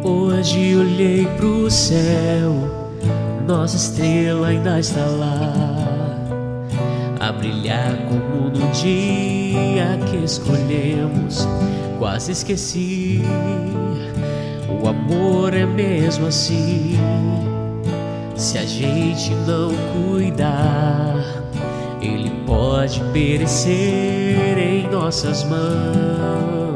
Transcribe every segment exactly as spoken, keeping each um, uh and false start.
Hoje olhei pro céu, nossa estrela ainda está lá, a brilhar como no dia que escolhemos. Quase esqueci, o amor é mesmo assim. Se a gente não cuidar, ele pode perecer em nossas mãos.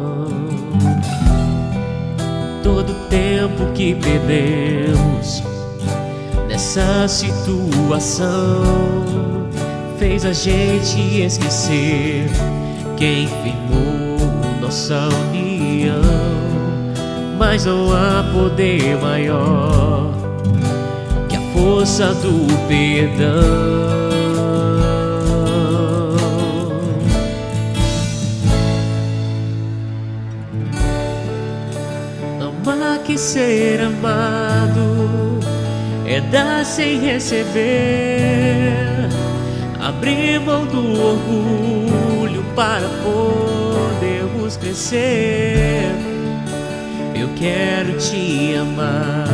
Todo tempo que perdemos nessa situação fez a gente esquecer quem firmou nossa união. Mas não há poder maior que a força do perdão. Amar que ser amado é dar sem receber, abrir mão do orgulho para podermos crescer. Eu quero te amar,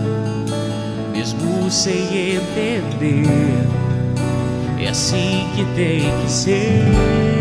mesmo sem entender. É assim que tem que ser.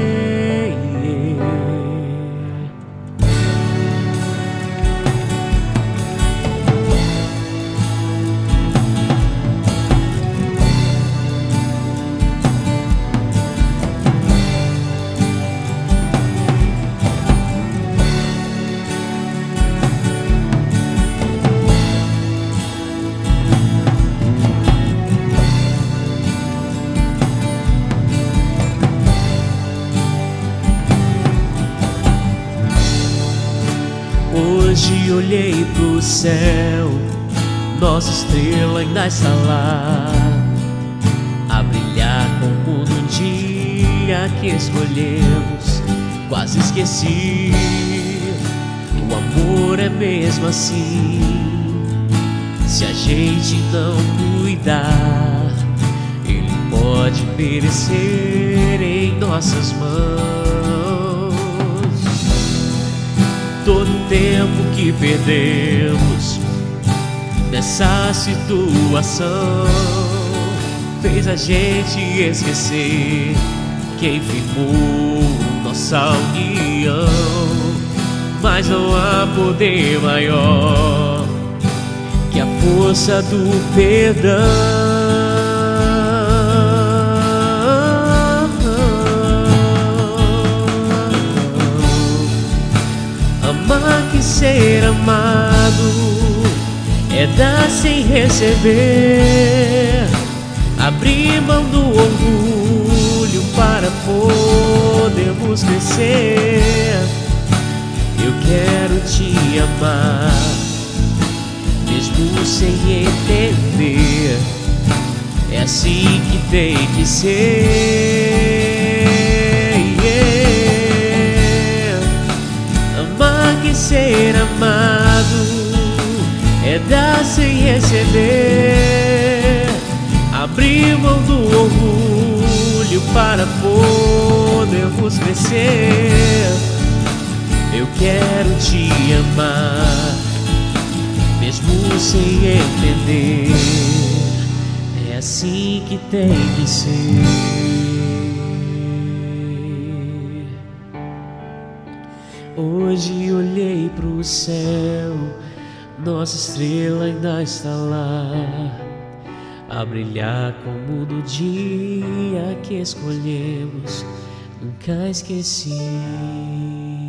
Hoje olhei pro céu, nossa estrela ainda está lá, a brilhar como no dia que escolhemos. Quase esqueci, o amor é mesmo assim. Se a gente não cuidar, ele pode perecer em nossas mãos. Todo tempo que perdemos nessa situação fez a gente esquecer quem firmou nossa união. Mas não há poder maior que a força do perdão. Amar que ser amado é dar sem receber, abrir mão do orgulho para podermos crescer. Eu quero te amar, mesmo sem entender. É assim que tem que ser. Ser amado é dar sem receber, abrir mão do orgulho para podermos crescer. Eu quero te amar, mesmo sem entender. É assim que tem que ser. Hoje olhei pro céu, nossa estrela ainda está lá, a brilhar como no dia que escolhemos. Nunca esqueci.